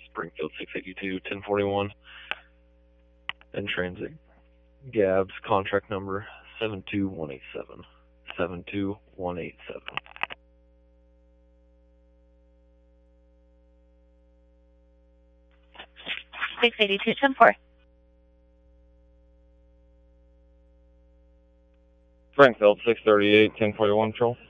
Springfield 682 1041. In transit. Gabs, contract number 72187. 72187. 682 10-4. Springfield 638 1041 patrol.